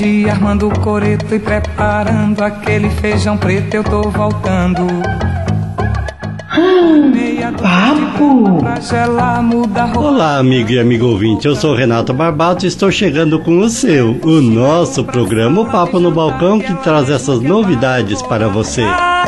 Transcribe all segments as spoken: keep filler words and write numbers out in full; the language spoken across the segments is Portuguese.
bode, armando o coreto e preparando aquele feijão preto, eu tô voltando. Papo! Olá, amigo e amigo ouvinte, eu sou Renato Barbato e estou chegando com o seu, o nosso programa, o Papo no Balcão, que traz essas novidades para você.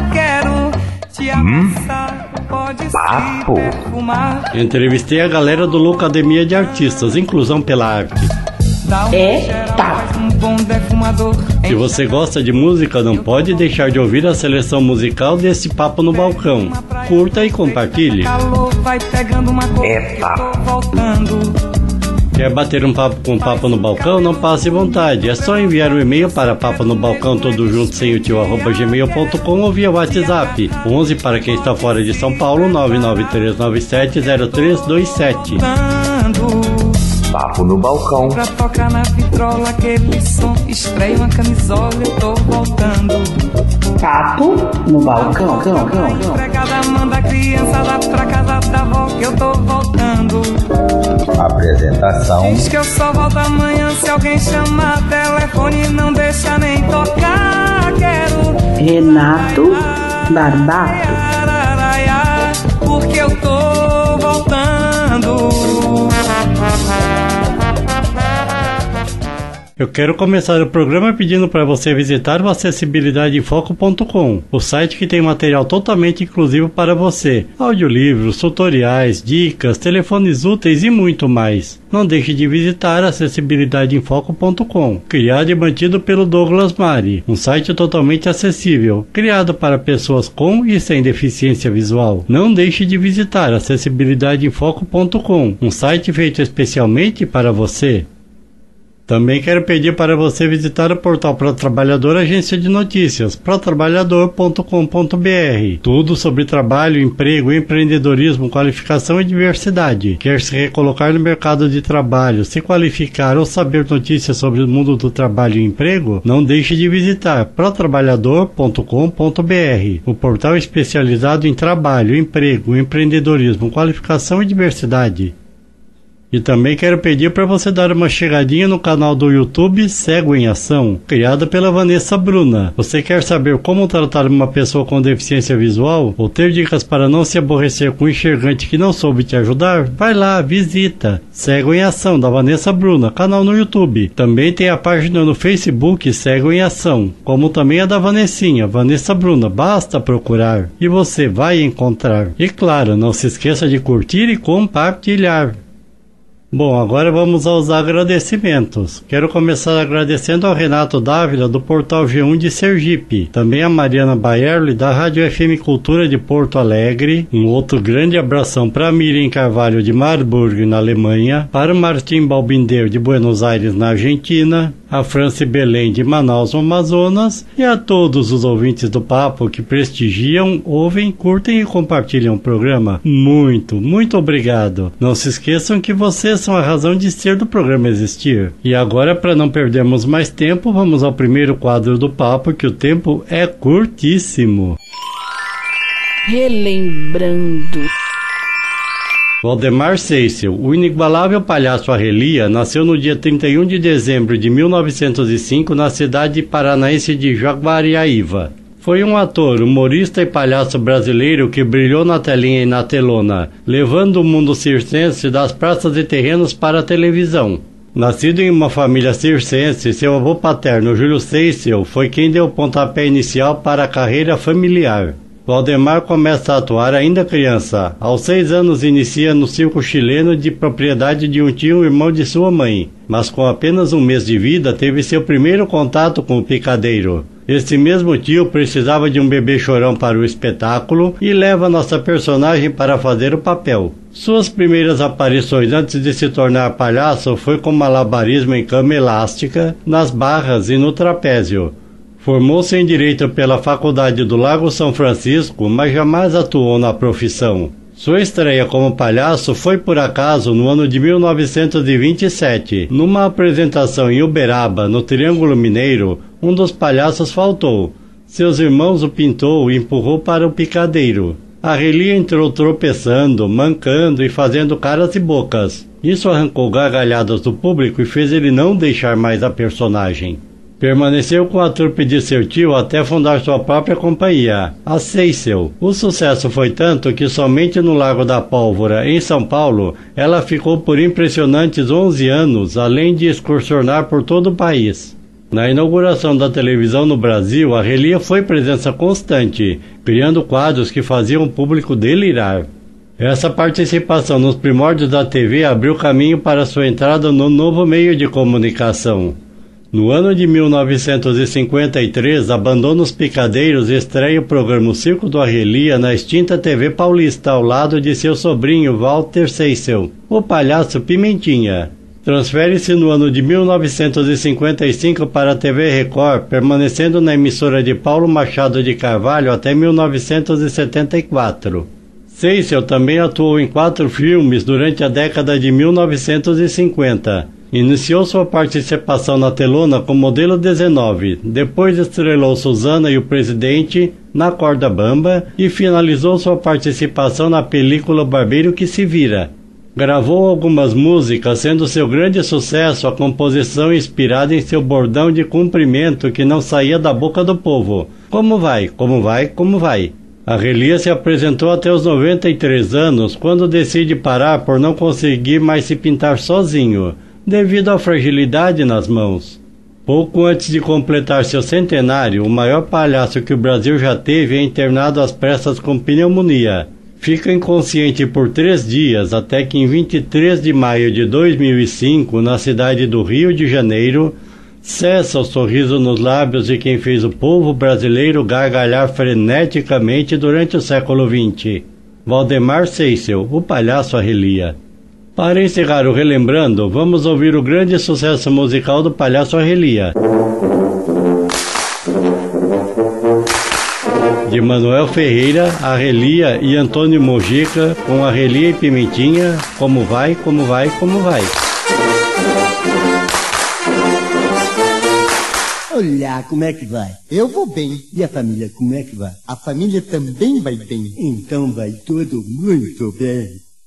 Hum? Papo! Entrevistei a galera do Loucademia de Artistas, Inclusão pela Arte. Eita! Se você gosta de música, não pode deixar de ouvir a seleção musical desse Papo no Balcão. Curta e compartilhe. Eita! Quer bater um papo com o Papo no Balcão? Não passe vontade. É só enviar um e-mail para papo no balcão todo junto sem o tio arroba gmail ponto com ou via WhatsApp onze para quem está fora de São Paulo nove nove três nove sete zero três dois sete. Papo no Balcão. Pra tocar na vitrola aquele som, estreia uma camisola, eu tô voltando. Papo no Balcão. Cão, cão, cão. Empregada manda a criança lá pra casa da avó que eu tô voltando. Apresentação. Diz que eu só volto amanhã se alguém chamar telefone, não deixa nem tocar. Quero Renato Barbato. Porque eu tô voltando. Eu quero começar o programa pedindo para você visitar o acessibilidade em foco ponto com, o site que tem material totalmente inclusivo para você, audiolivros, tutoriais, dicas, telefones úteis e muito mais. Não deixe de visitar acessibilidade em foco ponto com, criado e mantido pelo Douglas Mari, um site totalmente acessível, criado para pessoas com e sem deficiência visual. Não deixe de visitar acessibilidade em foco ponto com, um site feito especialmente para você. Também quero pedir para você visitar o portal Pro Trabalhador Agência de Notícias, pro trabalhador ponto com ponto b r. Tudo sobre trabalho, emprego, empreendedorismo, qualificação e diversidade. Quer se recolocar no mercado de trabalho, se qualificar ou saber notícias sobre o mundo do trabalho e emprego? Não deixe de visitar pro trabalhador ponto com ponto b r, o portal especializado em trabalho, emprego, empreendedorismo, qualificação e diversidade. E também quero pedir para você dar uma chegadinha no canal do YouTube Cego em Ação, criado pela Vanessa Bruna. Você quer saber como tratar uma pessoa com deficiência visual? Ou ter dicas para não se aborrecer com um enxergante que não soube te ajudar? Vai lá, visita! Cego em Ação, da Vanessa Bruna, canal no YouTube. Também tem a página no Facebook Cego em Ação, como também a da Vanessinha, Vanessa Bruna. Basta procurar e você vai encontrar. E claro, não se esqueça de curtir e compartilhar. Bom, agora vamos aos agradecimentos. Quero começar agradecendo ao Renato Dávila, do Portal G um de Sergipe. Também a Mariana Baerli, da Rádio F M Cultura de Porto Alegre. Um outro grande abração para a Miriam Carvalho, de Marburg, na Alemanha. Para o Martim Balbindeiro, de Buenos Aires, na Argentina. A Franci Belém, de Manaus, no Amazonas. E a todos os ouvintes do Papo que prestigiam, ouvem, curtem e compartilham o programa. Muito, muito obrigado. Não se esqueçam que vocês são a razão de ser do programa existir. E agora, para não perdermos mais tempo, vamos ao primeiro quadro do Papo, que o tempo é curtíssimo. Relembrando. Waldemar Seissel, o inigualável palhaço Arrelia, nasceu no dia trinta e um de dezembro de mil novecentos e cinco na cidade paranaense de Jaguariaíva. Foi um ator, humorista e palhaço brasileiro que brilhou na telinha e na telona, levando o mundo circense das praças e terrenos para a televisão. Nascido em uma família circense, seu avô paterno, Júlio Seissel, foi quem deu o pontapé inicial para a carreira familiar. Waldemar começa a atuar ainda criança. Aos seis anos inicia no circo chileno de propriedade de um tio irmão de sua mãe, mas com apenas um mês de vida teve seu primeiro contato com o picadeiro. Este mesmo tio precisava de um bebê chorão para o espetáculo e leva nossa personagem para fazer o papel. Suas primeiras aparições antes de se tornar palhaço foi com malabarismo em cama elástica, nas barras e no trapézio. Formou-se em Direito pela Faculdade do Lago São Francisco, mas jamais atuou na profissão. Sua estreia como palhaço foi por acaso no ano de mil novecentos e vinte e sete. Numa apresentação em Uberaba, no Triângulo Mineiro, um dos palhaços faltou. Seus irmãos o pintou e empurrou para o picadeiro. Arrelia entrou tropeçando, mancando e fazendo caras e bocas. Isso arrancou gargalhadas do público e fez ele não deixar mais a personagem. Permaneceu com a trupe de seu tio até fundar sua própria companhia, a Seisel. O sucesso foi tanto que somente no Largo da Pólvora, em São Paulo, ela ficou por impressionantes onze anos, além de excursionar por todo o país. Na inauguração da televisão no Brasil, a Relia foi presença constante, criando quadros que faziam o público delirar. Essa participação nos primórdios da T V abriu caminho para sua entrada no novo meio de comunicação. No ano de mil novecentos e cinquenta e três, abandona os picadeiros e estreia o programa O Circo do Arrelia na extinta T V Paulista, ao lado de seu sobrinho Walter Seisel, o palhaço Pimentinha. Transfere-se no ano de mil novecentos e cinquenta e cinco para a T V Record, permanecendo na emissora de Paulo Machado de Carvalho até mil novecentos e setenta e quatro. Seisel também atuou em quatro filmes durante a década de mil novecentos e cinquenta. Iniciou sua participação na telona com Modelo dezenove, depois estrelou Susana e o Presidente na Corda Bamba e finalizou sua participação na película Barbeiro que se Vira. Gravou algumas músicas, sendo seu grande sucesso a composição inspirada em seu bordão de cumprimento que não saía da boca do povo. Como vai, como vai, como vai? A Relia se apresentou até os noventa e três anos, quando decide parar por não conseguir mais se pintar sozinho, devido à fragilidade nas mãos. Pouco antes de completar seu centenário, o maior palhaço que o Brasil já teve é internado às pressas com pneumonia. Fica inconsciente por três dias, até que em vinte e três de maio de dois mil e cinco, na cidade do Rio de Janeiro, cessa o sorriso nos lábios de quem fez o povo brasileiro gargalhar freneticamente durante o século vinte. Valdemar Seisel, o palhaço Arrelia. Para encerrar o Relembrando, vamos ouvir o grande sucesso musical do palhaço Arrelia, de Manuel Ferreira, Arrelia e Antônio Mojica, com Arrelia e Pimentinha, Como Vai, Como Vai, Como Vai. Olha, como é que vai? Eu vou bem. E a família, como é que vai? A família também vai bem. Então vai tudo muito bem.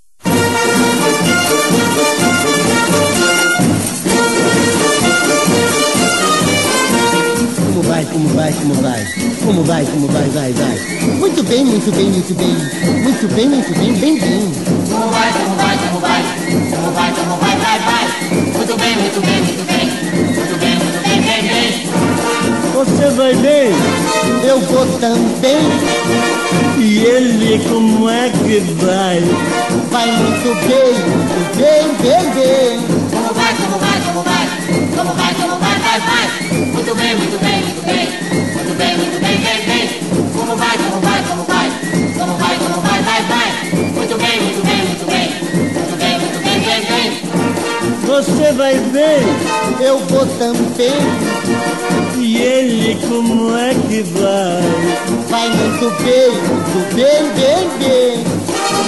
Como vai, como vai, como vai? Como vai, como vai, vai, vai? Muito bem, muito bem, muito bem. Muito bem, muito bem, bem, bem. Como vai, como vai, como vai? Como vai, como vai, vai, vai? Muito bem, muito bem, muito bem. Muito bem, muito bem, bem, bem. Você vai bem? Eu vou também. E ele, como é que vai? Vai muito bem, muito bem, bem, bem. Como vai, como vai, como vai? Como vai, como vai, vai, vai? Muito bem, muito bem, muito bem. Muito bem, muito bem, bem, bem. Como vai, como vai, como vai? Como vai, como vai, vai, vai? Muito bem, muito bem, muito bem. Muito bem, muito bem, bem, bem. Você vai bem? Eu vou também. E ele, como é que vai? Vai muito bem, muito bem, bem, bem.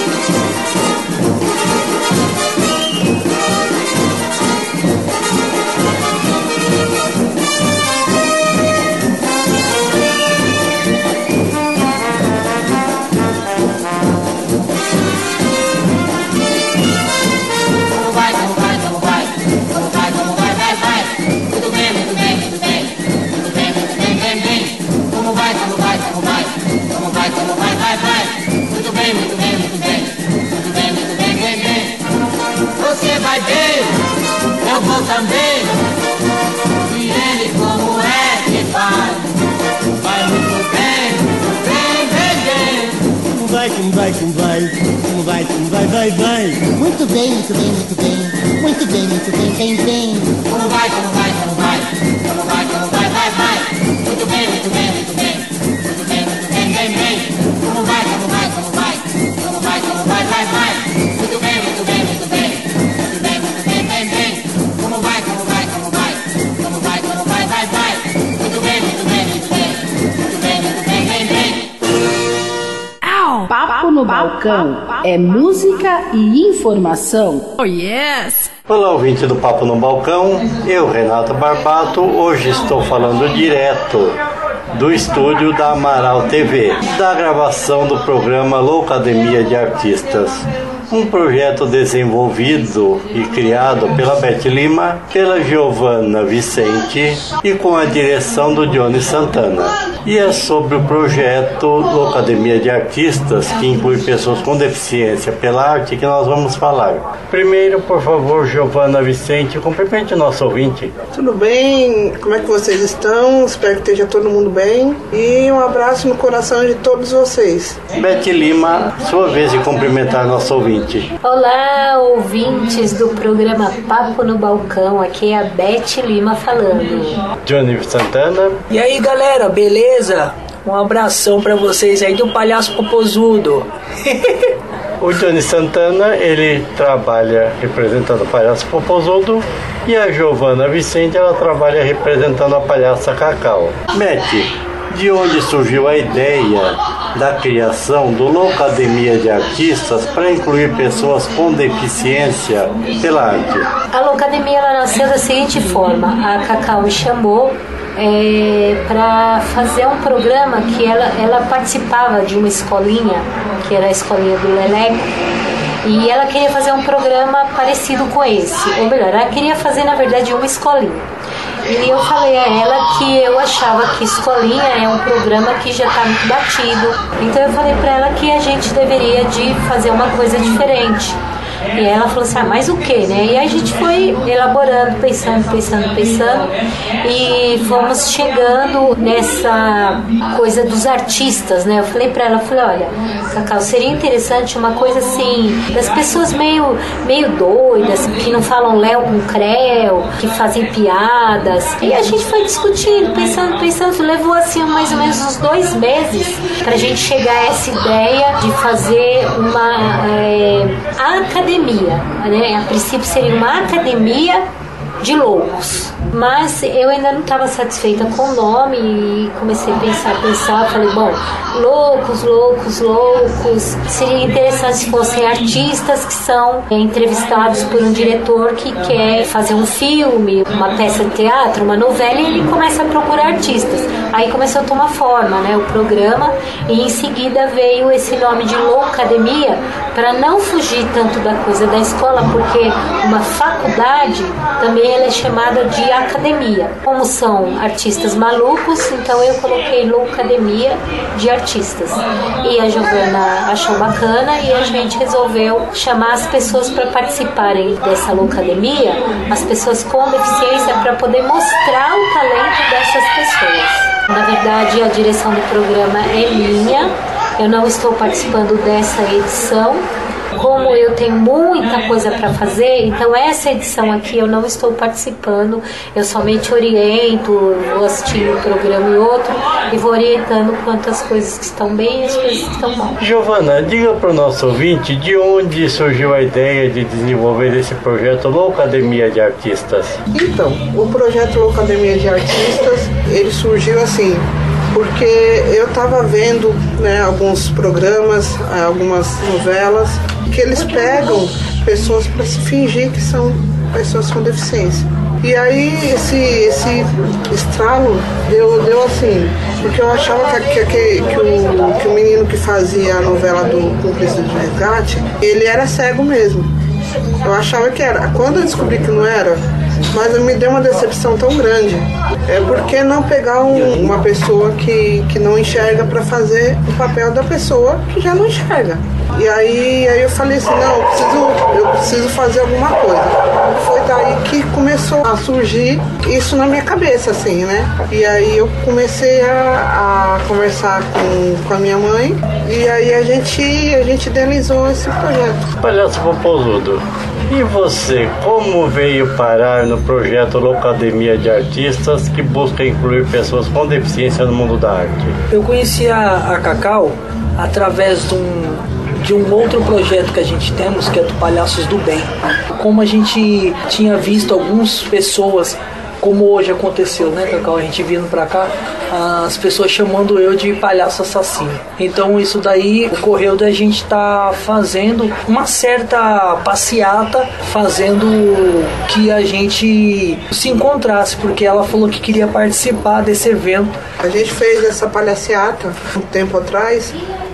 Eu vou também. E ele como é que vai? Vai muito bem, bem, bem, bem. Como vai, como vai, como vai? Como vai, como vai, vai, vai? Muito bem, muito bem, muito bem. Muito bem, muito bem, bem, bem. Como vai, como vai, como vai? Como vai, como vai, vai, vai? Muito bem, muito bem, muito bem. Muito bem, muito bem, bem, bem. Como vai, como vai, como vai? Como vai, como vai, vai, vai? Muito bem, muito bem, muito bem. Muito bem, muito bem, bem, bem. Como vai, como vai, como vai? Como vai, como vai, vai, vai? Muito bem, muito bem, muito bem. Muito bem, muito bem, bem, bem. Papo no Balcão é música e informação. Oh yes! Olá, ouvinte do Papo no Balcão, eu, Renato Barbato, hoje estou falando direto do estúdio da Amaral T V, da gravação do programa Loucademia de Artistas. um projeto desenvolvido e criado pela Beth Lima, pela Giovana Vicente e com a direção do Johnny Santana. E é sobre o projeto Loucademia de Artistas, que inclui pessoas com deficiência pela arte, que nós vamos falar. Primeiro, por favor, Giovana Vicente, cumprimente o nosso ouvinte. Tudo bem? Como é que vocês estão? Espero que esteja todo mundo bem. E um abraço no coração de todos vocês. Beth Lima, sua vez de cumprimentar nosso ouvinte. Olá, ouvintes do programa Papo no Balcão. Aqui é a Beth Lima falando. Johnny Santana. E aí, galera, beleza? Um abração pra vocês aí do Palhaço Popozudo. O Johnny Santana, ele trabalha representando o Palhaço Popozudo, e a Giovana Vicente, ela trabalha representando a Palhaça Cacau. Beth, de onde surgiu a ideia da criação do Loucademia de Artistas para incluir pessoas com deficiência pela arte? A Loucademia ela nasceu da seguinte forma: a Cacau me chamou é, para fazer um programa que ela, ela participava de uma escolinha, que era a escolinha do Leleco, e ela queria fazer um programa parecido com esse, ou melhor, ela queria fazer na verdade uma escolinha. E eu falei a ela que eu achava que escolinha é um programa que já está muito batido. Então eu falei para ela que a gente deveria de fazer uma coisa diferente. E ela falou assim, ah, mas o que, né? E aí a gente foi elaborando, pensando, pensando, pensando, e fomos chegando nessa coisa dos artistas, né? Eu falei pra ela, eu falei, olha, Cacau, seria interessante uma coisa assim, das pessoas meio, meio doidas, que não falam léu com creu, que fazem piadas. E a gente foi discutindo, pensando, pensando, levou assim mais ou menos uns dois meses pra gente chegar a essa ideia de fazer uma é, academia, né? A princípio seria uma academia de loucos, mas eu ainda não estava satisfeita com o nome e comecei a pensar, pensar, falei, bom, loucos, loucos, loucos, seria interessante se fossem artistas que são é, entrevistados por um diretor que quer fazer um filme, uma peça de teatro, uma novela, e ele começa a procurar artistas. Aí começou a tomar forma, né, o programa, e em seguida veio esse nome de Loucademia, para não fugir tanto da coisa da escola, porque uma faculdade também ela é chamada de academia. Como são artistas malucos, então eu coloquei Loucademia de Artistas. E a Giovana achou bacana e a gente resolveu chamar as pessoas para participarem dessa Loucademia, as pessoas com deficiência, para poder mostrar o talento dessas pessoas. Na verdade, a direção do programa é minha. Eu não estou participando dessa edição, como eu tenho muita coisa para fazer, então essa edição aqui eu não estou participando, eu somente oriento, vou assistir um programa e outro e vou orientando quanto as coisas que estão bem e as coisas que estão mal. Giovana, diga para o nosso ouvinte de onde surgiu a ideia de desenvolver esse projeto Loucademia de Artistas. Então, o projeto Loucademia de Artistas, ele surgiu assim, porque eu estava vendo, né, alguns programas, algumas novelas, que eles pegam pessoas para se fingir que são pessoas com deficiência. E aí esse, esse estralo deu, deu assim, porque eu achava que, que, que, que, o, que o menino que fazia a novela do Cúmplice de Resgate, ele era cego mesmo. Eu achava que era. Quando eu descobri que não era, mas me deu uma decepção tão grande. É porque não pegar um, uma pessoa que, que não enxerga para fazer o papel da pessoa que já não enxerga. E aí, aí eu falei assim, não, eu preciso, eu preciso fazer alguma coisa. Foi daí que começou a surgir isso na minha cabeça, assim, né? E aí eu comecei a, a conversar com, com a minha mãe, e aí a gente, a gente idealizou esse projeto. Palhaço Popozudo, e você, como veio parar no projeto Loucademia de Artistas, que busca incluir pessoas com deficiência no mundo da arte? Eu conheci a, a Cacau através de um, de um outro projeto que a gente temos, que é do Palhaços do Bem. Como a gente tinha visto algumas pessoas, como hoje aconteceu, né, Cacau? A gente vindo pra cá, as pessoas chamando eu de palhaço assassino. Então isso daí ocorreu da gente estar tá fazendo uma certa passeata, fazendo que a gente se encontrasse, porque ela falou que queria participar desse evento. A gente fez essa palhaciata um tempo atrás,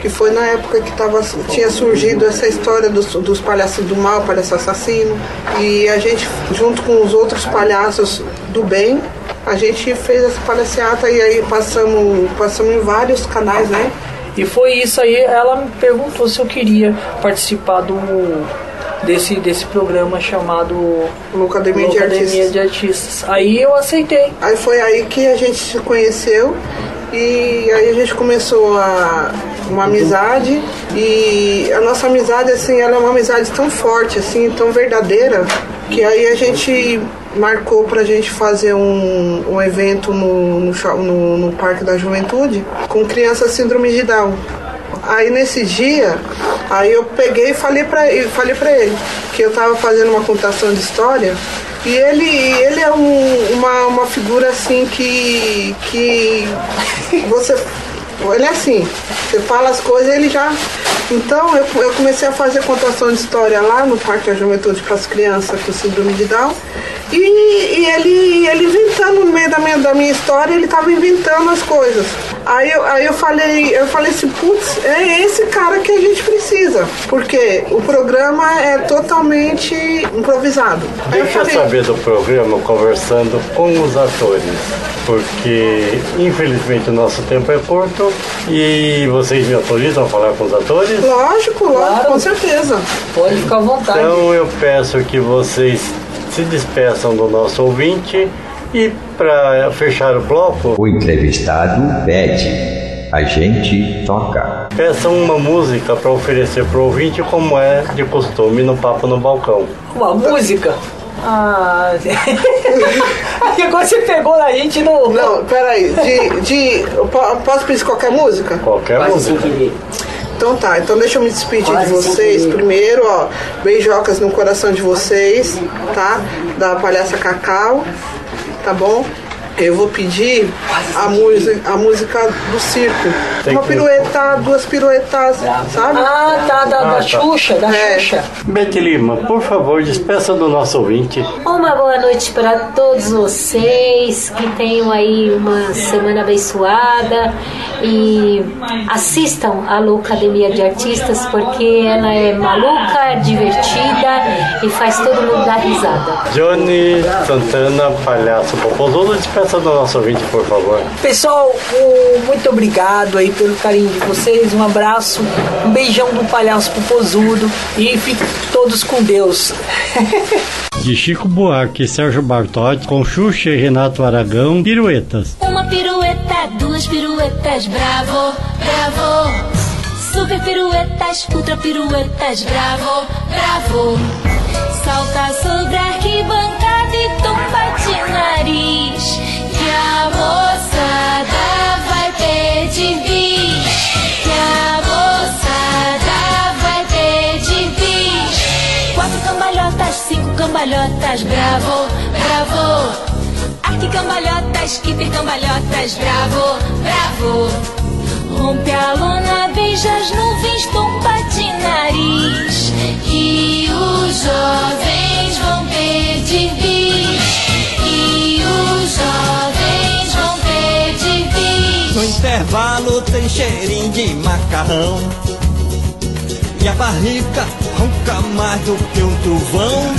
que foi na época que tava, tinha surgido essa história dos, dos palhaços do mal, palhaço assassino. E a gente, junto com os outros palhaços do bem, a gente fez essa palhaciata e aí passamos, passamos em vários canais, né? E foi isso aí, ela me perguntou se eu queria participar do, desse, desse programa chamado Locademia, de, Locademia de Artistas. Aí eu aceitei. Aí foi aí que a gente se conheceu e aí a gente começou a, uma amizade e a nossa amizade, assim, ela é uma amizade tão forte, assim, tão verdadeira, que aí a gente marcou pra gente fazer um, um evento no, no, no, no Parque da Juventude com crianças síndrome de Down. Aí nesse dia, aí eu peguei e falei pra, falei pra ele que eu tava fazendo uma contação de história e ele, ele é um, uma, uma figura assim que, que você... Ele é assim, você fala as coisas e ele já... Então eu, eu comecei a fazer contação de história lá no Parque da Juventude para as crianças com síndrome de Down. E, e ele, ele inventando no meio da minha, da minha história, ele estava inventando as coisas. Aí eu, aí eu falei, eu falei assim, putz, é esse cara que a gente precisa. Porque o programa é totalmente improvisado. Deixa eu, falei, eu saber do programa conversando com os atores. Porque infelizmente o nosso tempo é curto e vocês me autorizam a falar com os atores? Lógico, lógico, claro. Com certeza. Pode ficar à vontade. Então eu peço que vocês se despeçam do nosso ouvinte e para fechar o bloco... O entrevistado pede, a gente toca. Peçam uma música para oferecer para o ouvinte como é de costume no Papo no Balcão. Uma música? Ah... Agora você pegou a gente no... Não, peraí, de, de, posso pedir qualquer música? Qualquer Quase música. Então tá, então deixa eu me despedir Quase de vocês primeiro, ó, beijocas no coração de vocês, tá? Da Palhaça Cacau, tá bom? Eu vou pedir a música, a música do circo. Tem uma pirueta, duas piruetas, sabe? Ah, tá, da, da ah, Xuxa, da é. Xuxa. Bete Lima, por favor, despeça do nosso ouvinte. Uma boa noite para todos vocês, que tenham aí uma semana abençoada e assistam a Locademia de Artistas, porque ela é maluca, divertida e faz todo mundo dar risada. Johnny Santana, palhaço popozudo, despeça do nosso ouvinte, por favor. Pessoal, um, muito obrigado aí pelo carinho de vocês, um abraço, um beijão do palhaço popozudo e fiquem todos com Deus. De Chico Buarque, Sérgio Bartotti, com Xuxa e Renato Aragão, piruetas. Uma pirueta, duas piruetas, bravo, bravo. Super piruetas, ultra piruetas, bravo, bravo. Salta sobre a arquibancada e tomba de nariz, que a moçada vai pedir bis, que a moçada vai pedir bis. Quatro cambalhotas, cinco cambalhotas, bravo, bravo. Arquicambalhotas, hipercambalhotas, bravo, bravo. Rompe a lona, beija as nuvens, tomba de nariz, que os jovens vão pedir bis, que os jovens vão pedir bis. No intervalo tem cheirinho de macarrão e a barriga ronca mais do que um trovão.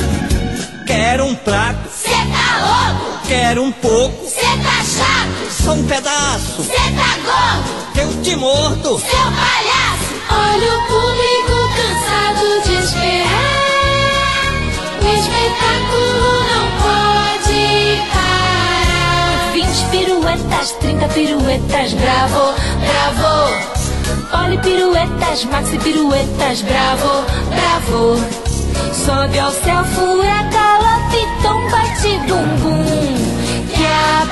Quero um prato, cê tá louco. Quero um pouco, cê tá chato. Só um pedaço, cê tá gordo. Eu te mordo, seu palhaço. Olha o público cansado de esperar, o espetáculo não pode parar. Vinte piruetas, trinta piruetas, bravo, bravo. Olhe piruetas, maxi piruetas, bravo, bravo. Sobe ao céu, fura, galope, tomba de bumbum, que a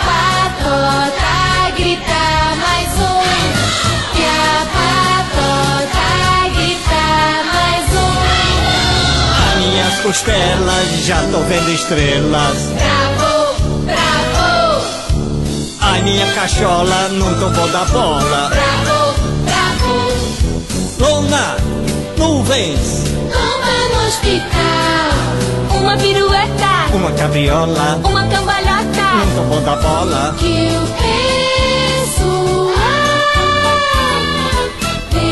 patota grita mais um, que a patota grita mais um. As minhas costelas já tô vendo estrelas, bravo, bravo. A minha cachola não tombou da bola, bravo, bravo. Lona, nuvens, tomba no hospital. Uma pirueta, uma cabriola, uma cambalhota, não tombou da bola, que o pessoal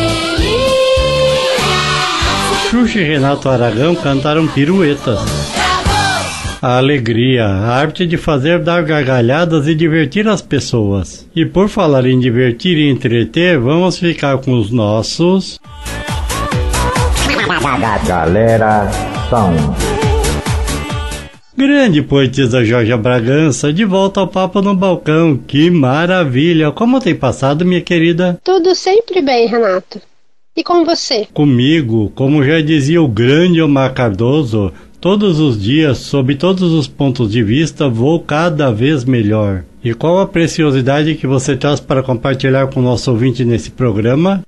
Xuxa e Renato Aragão cantaram piruetas. A alegria, a arte de fazer dar gargalhadas e divertir as pessoas. E por falar em divertir e entreter, vamos ficar com os nossos... Galera São. Grande poetisa Jorge Bragança, de volta ao Papo no Balcão. Que maravilha! Como tem passado, minha querida? Tudo sempre bem, Renato. E com você? Comigo, como já dizia o grande Omar Cardoso, todos os dias, sob todos os pontos de vista, vou cada vez melhor. E qual a preciosidade que você traz para compartilhar com o nosso ouvinte nesse programa?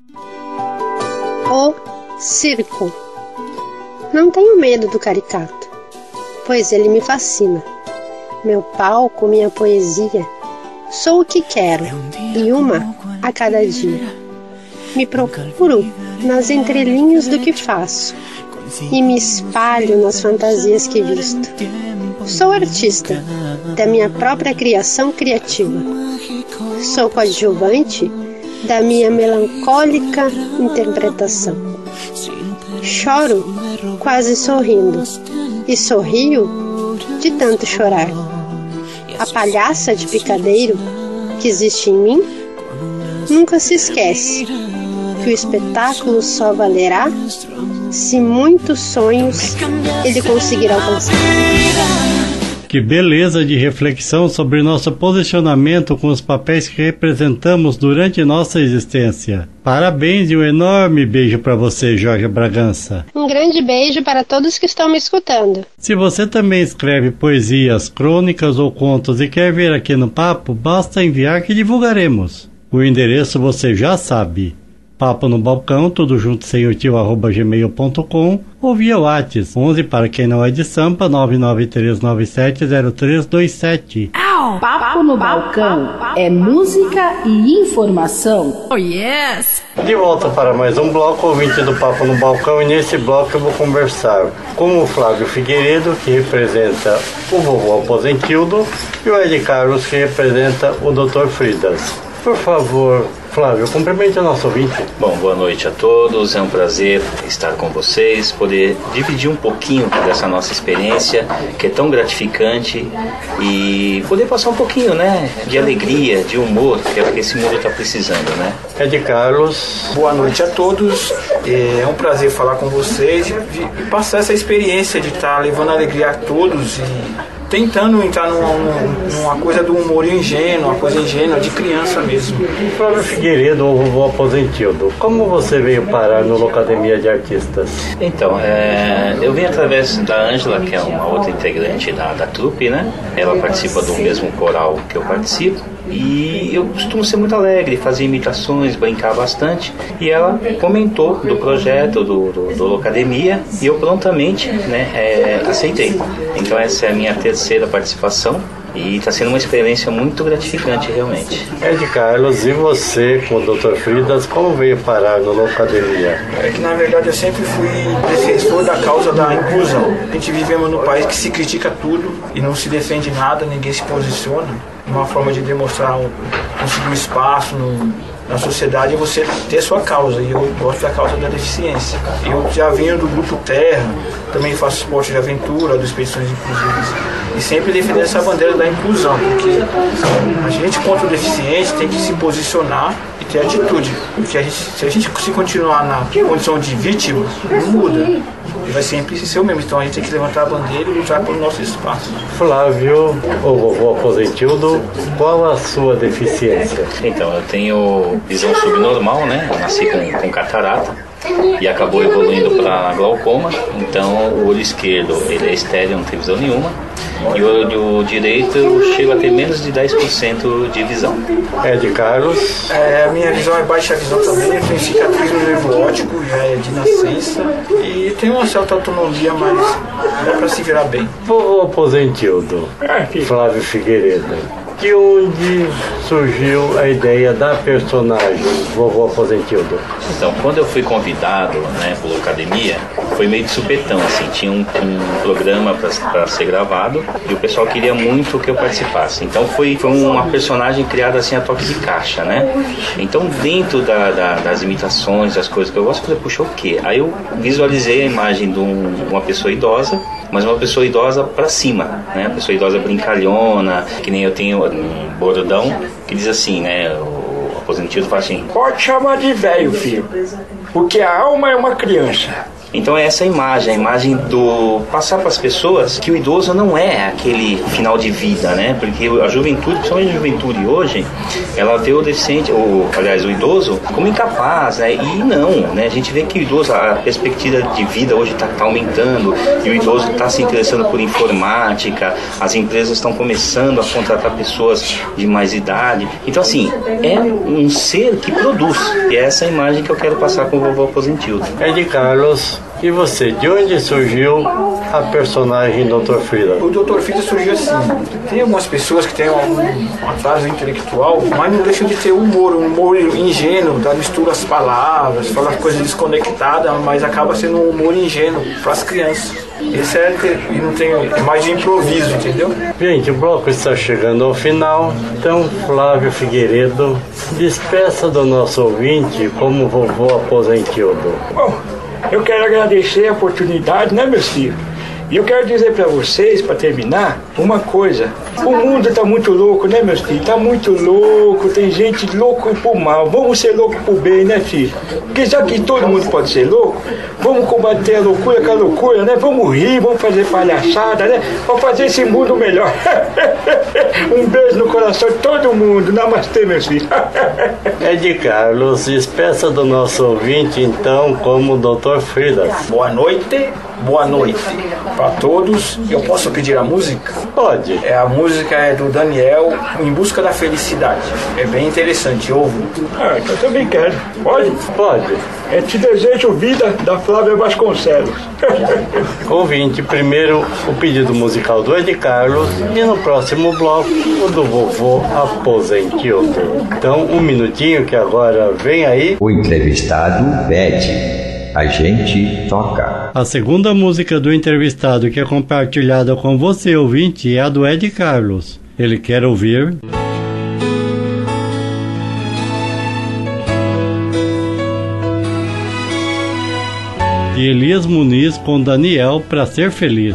O circo. Não tenho medo do caricato, pois ele me fascina. Meu palco, minha poesia, sou o que quero, e uma a cada dia. Me procuro nas entrelinhas do que faço, e me espalho nas fantasias que visto. Sou artista da minha própria criação criativa. Sou coadjuvante da minha melancólica interpretação. Choro quase sorrindo, e sorrio de tanto chorar. A palhaça de picadeiro que existe em mim nunca se esquece que o espetáculo só valerá se muitos sonhos ele conseguir alcançar. Que beleza de reflexão sobre nosso posicionamento com os papéis que representamos durante nossa existência. Parabéns e um enorme beijo para você, Jorge Bragança. Um grande beijo para todos que estão me escutando. Se você também escreve poesias, crônicas ou contos e quer vir aqui no Papo, basta enviar que divulgaremos. O endereço você já sabe. Papo no Balcão, tudo junto sem o tio, arroba gmail ponto com, ou via WhatsApp, onze para quem não é de Sampa, nove nove três nove sete zero três dois sete. Papo no Balcão é música e informação. Oh yes! De volta para mais um bloco, ouvinte do Papo no Balcão, e nesse bloco eu vou conversar com o Flávio Figueiredo, que representa o vovô Aposentildo, e o Ed Carlos, que representa o doutor Fridas. Por favor, Flávio, cumprimente o nosso ouvinte. Bom, boa noite a todos, é um prazer estar com vocês, poder dividir um pouquinho dessa nossa experiência, que é tão gratificante, e poder passar um pouquinho, né, de alegria, de humor, que é o que esse mundo está precisando, né? Ed Carlos. Boa noite a todos, é um prazer falar com vocês e, e passar essa experiência de estar levando alegria a todos e tentando entrar numa, numa coisa do humor ingênuo, uma coisa ingênua de criança mesmo. Flávio Figueiredo, o vovô Aposentildo, como você veio parar no Locademia de Artistas? Então, é, eu vim através da Ângela, que é uma outra integrante da, da trupe, né? Ela participa do mesmo coral que eu participo. E eu costumo ser muito alegre, fazer imitações, brincar bastante. E ela comentou do projeto do, do, do Locademia e eu prontamente, né, é, aceitei. Então essa é a minha terceira participação e está sendo uma experiência muito gratificante realmente. Ed Carlos, e você com o doutor Fridas, como veio parar no Locademia? É que na verdade eu sempre fui defensor da causa da inclusão. A gente vivemos num país que se critica tudo e não se defende nada, ninguém se posiciona. Uma forma de demonstrar, um, conseguir um espaço no, na sociedade é você ter sua causa, e eu gosto da causa da deficiência. Eu já venho do Grupo Terra, também faço esporte de aventura, do Expedições Inclusivas, e sempre defender essa bandeira da inclusão, porque a gente contra o deficiente tem que se posicionar e ter atitude, porque a gente, se a gente se continuar na condição de vítima, não muda. E vai sempre ser o mesmo, então a gente tem que levantar a bandeira e lutar pelo nosso espaço. Flávio, o vovô Aposentildo, qual a sua deficiência? Então, eu tenho visão subnormal, né? Eu nasci com, com catarata e acabou evoluindo para glaucoma. Então, o olho esquerdo ele é estéril, não tem visão nenhuma. E o olho direito eu chego a ter menos de dez por cento de visão. Ed Carlos? É, a minha visão é baixa visão também, eu tenho cicatriz no nervo óptico, já é de nascença. E tenho uma certa autonomia, mas dá para se virar bem. Vovô Aposentildo, Flávio Figueiredo, De onde surgiu a ideia da personagem Vovô Aposentildo? Então, quando eu fui convidado, né, pela academia, foi meio de supetão, assim, tinha um, um programa para ser gravado e o pessoal queria muito que eu participasse. Então foi, foi uma personagem criada assim a toque de caixa, né? Então dentro da, da, das imitações, das coisas que eu gosto, eu falei, puxa, o quê? Aí eu visualizei a imagem de um, uma pessoa idosa, mas uma pessoa idosa pra cima, né? Uma pessoa idosa brincalhona, que nem eu tenho um bordão que diz assim, né? O aposentado fala assim: pode chamar de velho, filho, porque a alma é uma criança. Então é essa imagem, a imagem do passar para as pessoas que o idoso não é aquele final de vida, né? Porque a juventude, principalmente a juventude hoje, ela vê o deficiente, ou aliás, o idoso como incapaz, né? E não, né? A gente vê que o idoso, a perspectiva de vida hoje está tá aumentando e o idoso está se interessando por informática, as empresas estão começando a contratar pessoas de mais idade. Então assim, é um ser que produz, e é essa imagem que eu quero passar com o Vovô Aposentildo. Ed Carlos, e você, de onde surgiu a personagem doutor Frida? O doutor Frida surgiu assim. Tem algumas pessoas que têm um atraso intelectual, mas não deixam de ter humor, um humor ingênuo, tá? Mistura as palavras, fala coisas desconectadas, mas acaba sendo um humor ingênuo para as crianças. Esse é, e não tem é mais de improviso, entendeu? Gente, o bloco está chegando ao final, então Flávio Figueiredo, despeça do nosso ouvinte como Vovô Aposentildo. Bom, eu quero agradecer a oportunidade, né, meus filhos? E eu quero dizer para vocês, para terminar, uma coisa. O mundo está muito louco, né, meus filhos? Está muito louco, tem gente louco pro mal. Vamos ser loucos pro bem, né, filho? Porque já que todo mundo pode ser louco, vamos combater a loucura com a loucura, né? Vamos rir, vamos fazer palhaçada, né? Vamos fazer esse mundo melhor. Um beijo no coração de todo mundo. Namastê, meus filhos. Ed Carlos, despeça do nosso ouvinte, então, como doutor Frida. Boa noite, boa noite para todos. Eu posso pedir a música? Pode. É, a música é do Daniel, Em Busca da Felicidade. É bem interessante, ouve. Ah, eu também quero. Pode? Pode. É Te Desejo Vida, da Flávia Vasconcelos. Ouvinte, primeiro o pedido musical do Ed Carlos e no próximo bloco o do Vovô Aposentildo. Então, um minutinho que agora vem aí. O entrevistado pede. A gente toca. A segunda música do entrevistado que é compartilhada com você, ouvinte, é a do Ed Carlos. Ele quer ouvir... de Elias Muniz com Daniel, Pra Ser Feliz.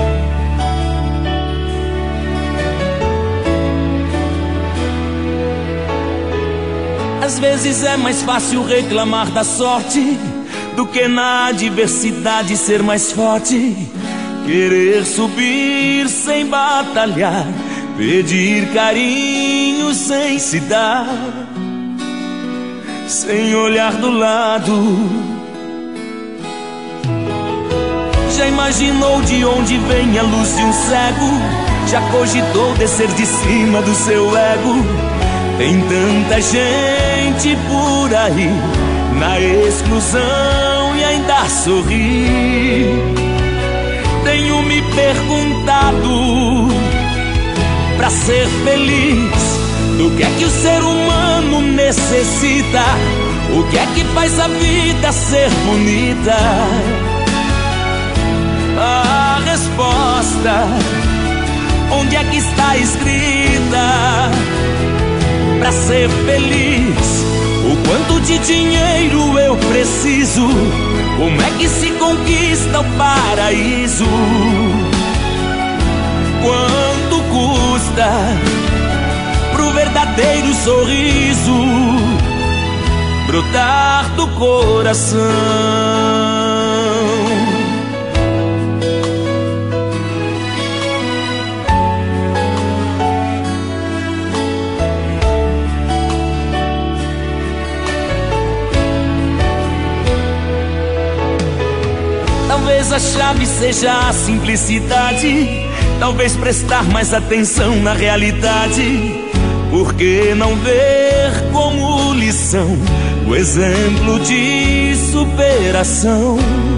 Às vezes é mais fácil reclamar da sorte do que na adversidade ser mais forte. Querer subir sem batalhar, pedir carinho sem se dar, sem olhar do lado. Já imaginou de onde vem a luz de um cego? Já cogitou descer de cima do seu ego? Tem tanta gente por aí na exclusão e ainda sorri. Tenho me perguntado, pra ser feliz, do que é que o ser humano necessita? O que é que faz a vida ser bonita? A resposta, onde é que está escrita? Pra ser feliz, o quanto de dinheiro eu preciso? Como é que se conquista o paraíso? Quanto custa pro verdadeiro sorriso brotar do coração? Talvez a chave seja a simplicidade, talvez prestar mais atenção na realidade. Por que não ver como lição o exemplo de superação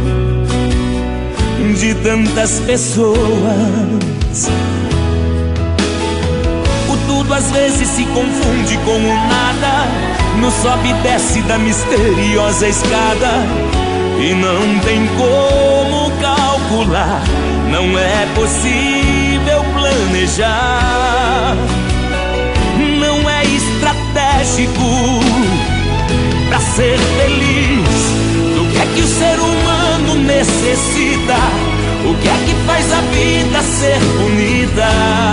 de tantas pessoas? O tudo às vezes se confunde com o nada, no sobe e desce da misteriosa escada, e não tem como calcular, não é possível planejar, não é estratégico pra ser feliz. Do que é que o ser humano necessita? O que é que faz a vida ser bonita?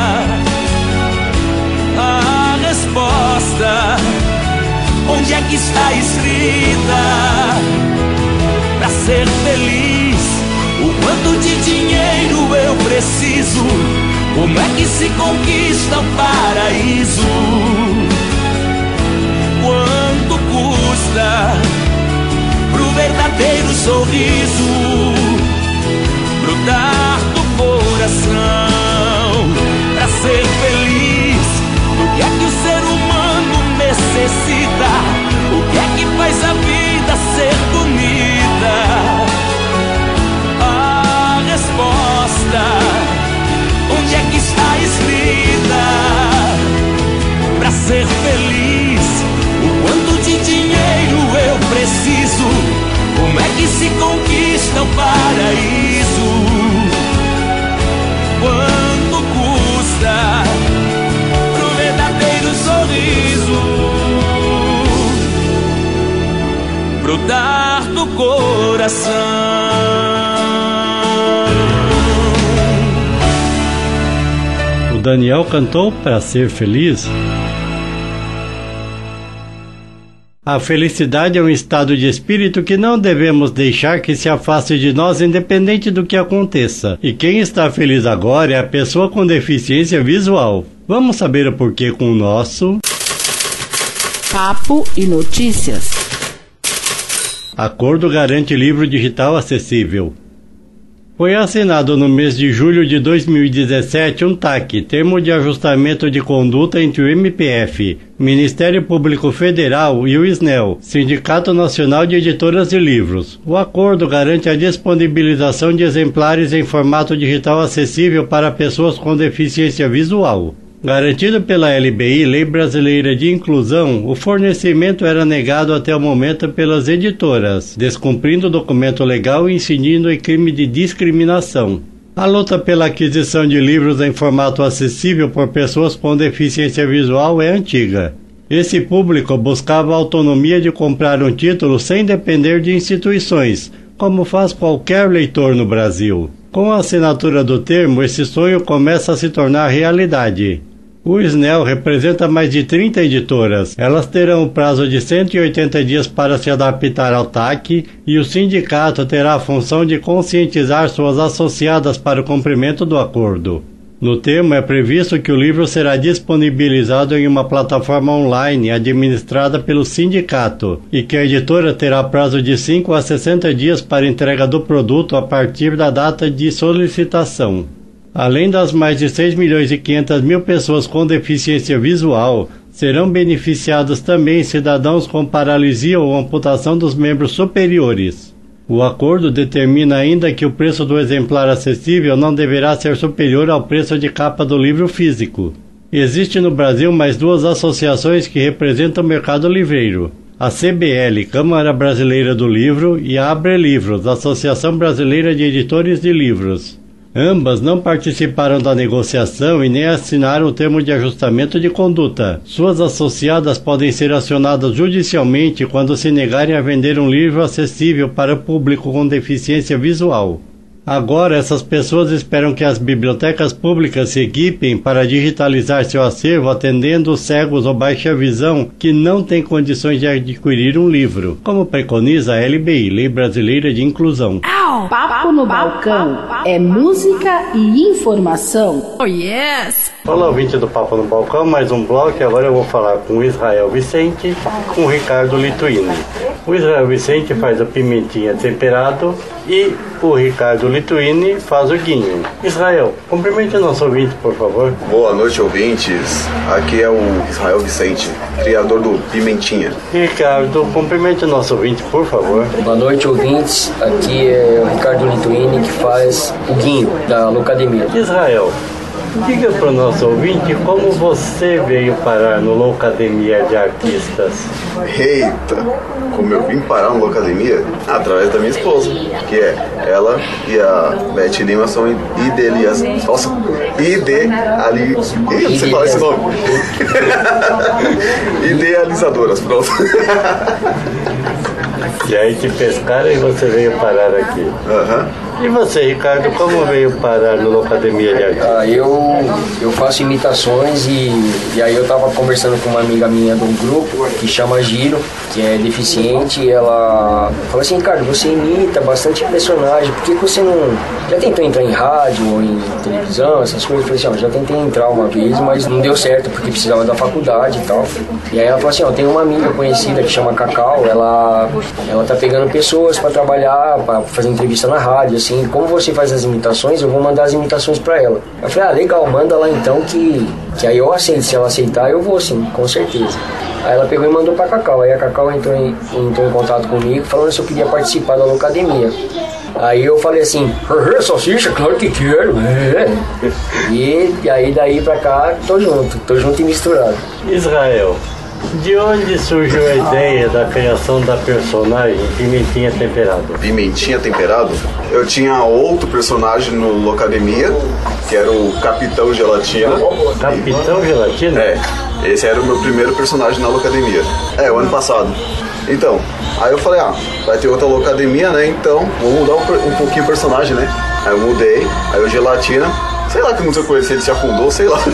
A resposta, onde é que está escrita? Pra ser feliz, o quanto de dinheiro eu preciso? Como é que se conquista o paraíso? Quanto custa pro verdadeiro sorriso brotar do coração? Pra ser feliz, o que é que o ser humano necessita? O que é que faz a vida ser bonita? A resposta, onde é que está escrita? Pra ser feliz, o quanto de dinheiro eu preciso? Como é que se conquista o paraíso? Quanto custa pro verdadeiro sorriso brotar do coração? O Daniel cantou Pra Ser Feliz. A felicidade é um estado de espírito que não devemos deixar que se afaste de nós, independente do que aconteça. E quem está feliz agora é a pessoa com deficiência visual. Vamos saber o porquê com o nosso Papo e Notícias. Acordo garante livro digital acessível. Foi assinado no mês de julho de dois mil e dezessete um T A C, Termo de Ajustamento de Conduta entre o M P F, Ministério Público Federal e o I S N E L, Sindicato Nacional de Editoras de Livros. O acordo garante a disponibilização de exemplares em formato digital acessível para pessoas com deficiência visual. Garantido pela L B I, Lei Brasileira de Inclusão, o fornecimento era negado até o momento pelas editoras, descumprindo o documento legal e incidindo em crime de discriminação. A luta pela aquisição de livros em formato acessível por pessoas com deficiência visual é antiga. Esse público buscava a autonomia de comprar um título sem depender de instituições, como faz qualquer leitor no Brasil. Com a assinatura do termo, esse sonho começa a se tornar realidade. O I S N E L representa mais de trinta editoras. Elas terão um prazo de cento e oitenta dias para se adaptar ao T A C e o sindicato terá a função de conscientizar suas associadas para o cumprimento do acordo. No termo é previsto que o livro será disponibilizado em uma plataforma online administrada pelo sindicato e que a editora terá prazo de cinco a sessenta dias para entrega do produto a partir da data de solicitação. Além das mais de seis milhões e quinhentas mil pessoas com deficiência visual, serão beneficiados também cidadãos com paralisia ou amputação dos membros superiores. O acordo determina ainda que o preço do exemplar acessível não deverá ser superior ao preço de capa do livro físico. Existe no Brasil mais duas associações que representam o mercado livreiro: a C B L, Câmara Brasileira do Livro, e a Abre Livros, Associação Brasileira de Editores de Livros. Ambas não participaram da negociação e nem assinaram o termo de ajustamento de conduta. Suas associadas podem ser acionadas judicialmente quando se negarem a vender um livro acessível para o público com deficiência visual. Agora, essas pessoas esperam que as bibliotecas públicas se equipem para digitalizar seu acervo, atendendo os cegos ou baixa visão que não têm condições de adquirir um livro, como preconiza a L B I, Lei Brasileira de Inclusão. Papo no Balcão é música e informação. Oh yes! Olá, ouvinte do Papo no Balcão, mais um bloco. Agora eu vou falar com o Israel Vicente, com o Ricardo Lituini. O Israel Vicente faz a pimentinha temperado e o Ricardo Lituini faz o guinho. Israel, cumprimente o nosso ouvinte, por favor. Boa noite, ouvintes. Aqui é o Israel Vicente, criador do Pimentinha. Ricardo, cumprimente o nosso ouvinte, por favor. Boa noite, ouvintes. Aqui é o Ricardo Lituini, que faz o guinho da Locademia. Israel, Diga para o nosso ouvinte como você veio parar no Loucademia de Artistas. Eita, como eu vim parar no Loucademia? Ah, através da minha esposa, que é ela e a Beth Lima são idelias... Nossa, ide... Ali... Ih, não sei falar esse nome. Idealizadoras, pronto. E aí te pescaram e você veio parar aqui. Aham. E você, Ricardo, como veio parar no Loucademia de Artistas? Ah, eu, eu faço imitações e, e aí eu tava conversando com uma amiga minha de um grupo que chama Giro, que é deficiente, e ela falou assim, Ricardo, você imita bastante personagem, por que você não... Já tentou entrar em rádio ou em televisão, essas coisas? Eu falei assim, ó, já tentei entrar uma vez, mas não deu certo porque precisava da faculdade e tal. E aí ela falou assim, ó, tem uma amiga conhecida que chama Cacau, ela, ela tá pegando pessoas pra trabalhar, pra fazer entrevista na rádio, assim, como você faz as imitações, eu vou mandar as imitações pra ela. Eu falei, ah, legal, manda lá então que, que aí eu aceito. Se ela aceitar, eu vou sim, com certeza. Aí ela pegou e mandou pra Cacau. Aí a Cacau entrou em, entrou em contato comigo, falando se eu queria participar da Loucademia. Aí eu falei assim, salsicha, claro que quero. É. E, e aí daí pra cá, tô junto, tô junto e misturado. Israel, de onde surgiu a ideia da criação da personagem Pimentinha Temperado? Pimentinha Temperado? Eu tinha outro personagem no Loucademia, que era o Capitão Gelatina. Capitão Gelatina? É, esse era o meu primeiro personagem na Loucademia. É, o ano passado. Então, aí eu falei, ah, vai ter outra Loucademia, né? Então, vou mudar um, um pouquinho o personagem, né? Aí eu mudei, aí o Gelatina, sei lá que não sei com ele, se ele se afundou, sei lá.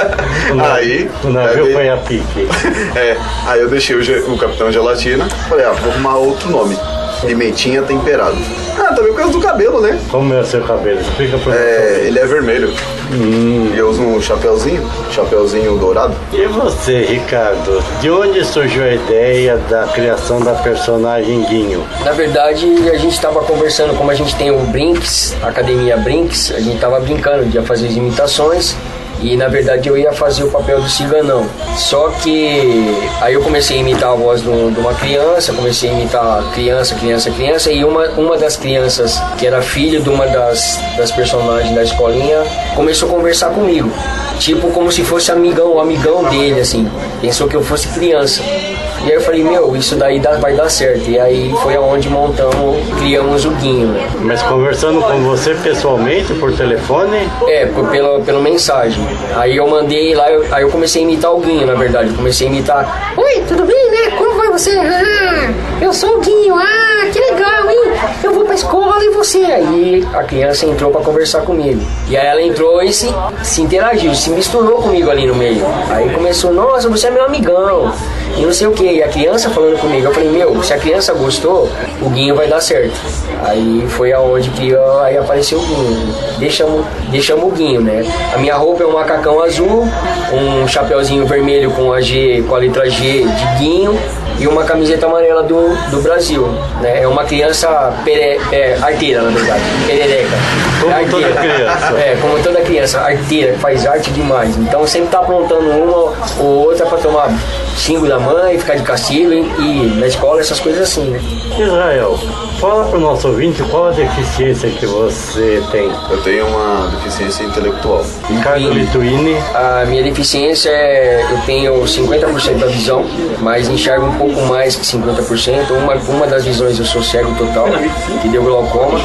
O aí... O navio aí, foi a pique. É, aí eu deixei o, o Capitão Gelatina, falei, ah, vou arrumar outro nome. Pimentinha Temperado. Ah, também por causa do cabelo, né? Como é o seu cabelo? Explica pra mim. É, ele é vermelho. Hum. E eu uso um chapeuzinho, chapeuzinho dourado. E você, Ricardo? De onde surgiu a ideia da criação da personagem Guinho? Na verdade, a gente estava conversando, como a gente tem o Brinks, a Academia Brinks, a gente estava brincando de fazer as imitações. E na verdade eu ia fazer o papel do ciganão. Só que aí eu comecei a imitar a voz de uma criança, comecei a imitar criança, criança, criança. E uma, uma das crianças, que era filha de uma das, das personagens da escolinha, começou a conversar comigo. Tipo como se fosse amigão, o amigão dele, assim. Pensou que eu fosse criança. E aí eu falei, meu, isso daí dá, vai dar certo. E aí foi aonde montamos, criamos o Guinho, né? Mas conversando com você pessoalmente, por telefone? É, por, pela, pela mensagem. Aí eu mandei lá, eu, aí eu comecei a imitar o Guinho, na verdade. Eu comecei a imitar, oi, tudo bem, né? Como vai você? Ah, eu sou o Guinho, ah, que legal, hein? Eu vou pra escola e você? Aí a criança entrou pra conversar comigo. E aí ela entrou e se, se interagiu, se misturou comigo ali no meio. Aí começou, nossa, você é meu amigão. E não sei o que, e a criança falando comigo, eu falei, meu, se a criança gostou, o Guinho vai dar certo. Aí foi aonde que ó, aí apareceu o Guinho. Deixamos, deixamos o Guinho, né? A minha roupa é um macacão azul, um chapeuzinho vermelho com a G, com a letra G de Guinho e uma camiseta amarela do, do Brasil, né? É uma criança pere, é, arteira, na verdade, perereca. Como arteira. toda criança. É, como toda criança, arteira, que faz arte demais. Então sempre tá aprontando uma ou outra pra tomar xingo da mãe, ficar de castigo e, e na escola essas coisas assim, né? Israel, fala pro nosso ouvinte qual a deficiência que você tem. Eu tenho uma deficiência intelectual. Ricardo Lituini. A minha deficiência é, eu tenho cinquenta por cento da visão, mas enxergo um pouco mais que cinquenta por cento. Uma, uma das visões eu sou cego total, que deu glaucoma,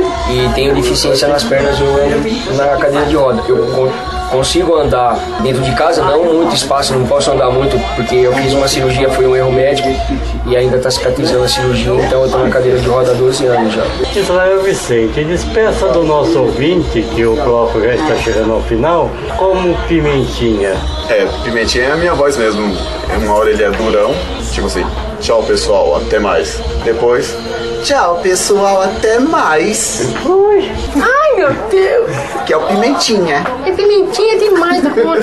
e tenho deficiência nas pernas, eu ando na cadeira de roda. Eu consigo andar dentro de casa, não muito espaço, não posso andar muito porque eu fiz uma cirurgia, foi um erro médico e ainda está cicatrizando a cirurgia, então eu estou na cadeira de roda há doze anos já. Israel Vicente, despeça do nosso ouvinte, que o bloco já está chegando ao final, como Pimentinha. É, Pimentinha é a minha voz mesmo, uma hora ele é durão, tipo assim, tchau pessoal, até mais. Depois, tchau pessoal, até mais. Ui. Ai meu Deus. Que é o Pimentinha. É Pimentinha demais da conta.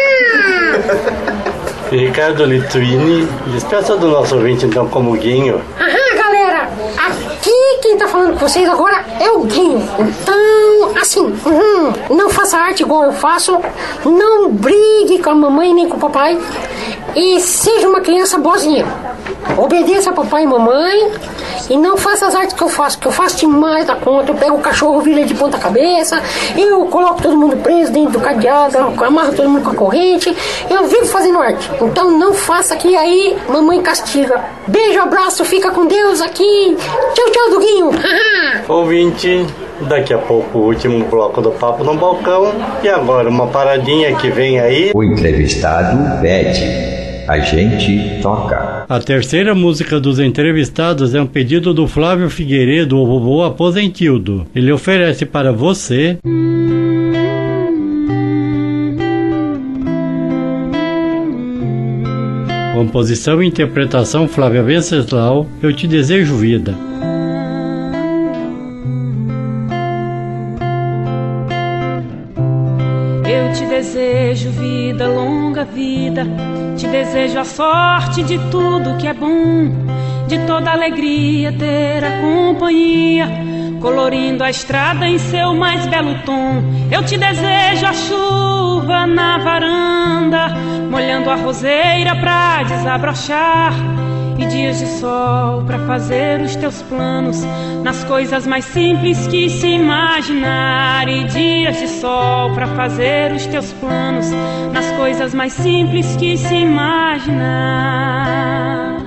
Ricardo Lituini, despeça do nosso ouvinte então como Guinho. Aham, galera, aqui quem tá falando com vocês agora é o Guinho. Então, assim, uhum, não faça arte igual eu faço, não brigue com a mamãe nem com o papai e seja uma criança boazinha. Obedeça a papai e mamãe e não faça as artes que eu faço, que eu faço demais da conta. Eu pego o cachorro, viro ele de ponta cabeça, eu coloco todo mundo preso dentro do cadeado, amarro todo mundo com a corrente. Eu vivo fazendo arte. Então não faça que aí mamãe castiga. Beijo, abraço, fica com Deus aqui. Tchau, tchau, Duguinho. Ouvinte, daqui a pouco o último bloco do Papo no Balcão. E agora uma paradinha que vem aí. O entrevistado pede. A gente toca. A terceira música dos entrevistados é um pedido do Flávio Figueiredo, o vovô aposentildo. Ele oferece para você... Composição e interpretação Flávia Venceslau, Eu Te Desejo Vida. Eu te desejo vida, longa vida. Te desejo a sorte de tudo que é bom, de toda alegria ter a companhia, colorindo a estrada em seu mais belo tom. Eu te desejo a chuva na varanda, molhando a roseira pra desabrochar, e dias de sol pra fazer os teus planos nas coisas mais simples que se imaginar. E dias de sol pra fazer os teus planos nas coisas mais simples que se imaginar.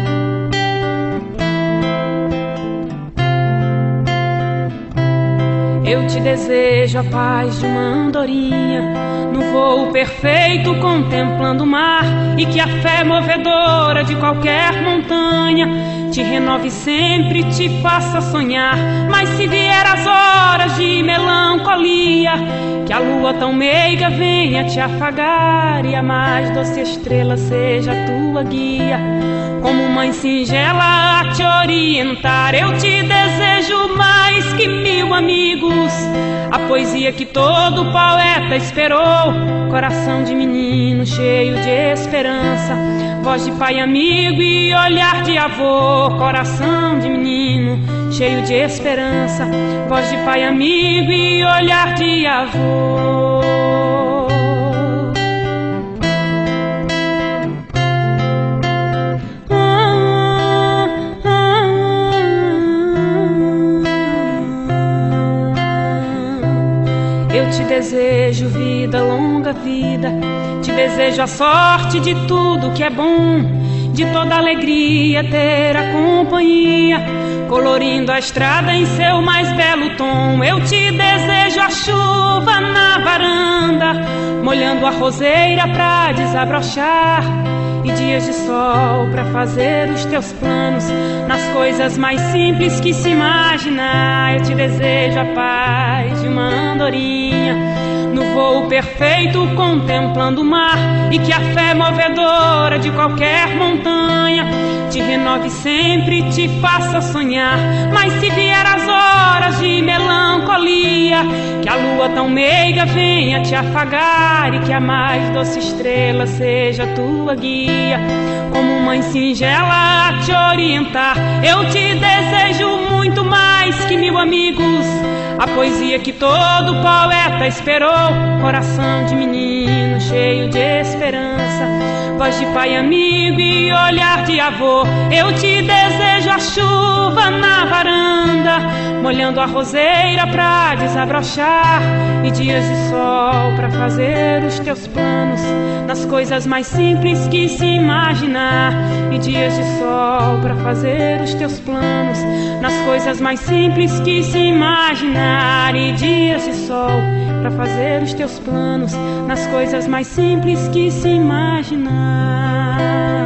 Eu te desejo a paz de uma andorinha, no voo perfeito contemplando o mar, e que a fé movedora de qualquer montanha te renove sempre, te faça sonhar. Mas se vier as horas de melancolia, que a lua tão meiga venha te afagar, e a mais doce estrela seja a tua guia, como mãe singela a te orientar. Eu te desejo mais que mil amigos, a poesia que todo poeta esperou, coração de menino cheio de esperança, voz de pai amigo e olhar de avô. Coração de menino cheio de esperança, voz de pai amigo e olhar de avô. Eu te desejo vida, longa vida. Te desejo a sorte de tudo que é bom, de toda alegria ter a companhia, colorindo a estrada em seu mais belo tom. Eu te desejo a chuva na varanda, molhando a roseira pra desabrochar, e dias de sol pra fazer os teus planos nas coisas mais simples que se imaginar. Eu te desejo a paz de uma andorinha, no voo perfeito contemplando o mar, e que a fé movedora de qualquer montanha te renove sempre, te faça sonhar. Mas se vier as horas de melancolia, que a lua tão meiga venha te afagar, e que a mais doce estrela seja a tua guia, como mãe singela a te orientar. Eu te desejo muito mais que mil amigos, a poesia que todo poeta esperou, coração de menino cheio de esperança, voz de pai amigo e olhar de avô. Eu te desejo a chuva na varanda, molhando a roseira pra desabrochar, e dias de sol pra fazer os teus planos nas coisas mais simples que se imaginar. E dias de sol pra fazer os teus planos nas coisas mais simples que se imaginar. E dias de sol pra fazer os teus planos nas coisas mais simples que se imaginar.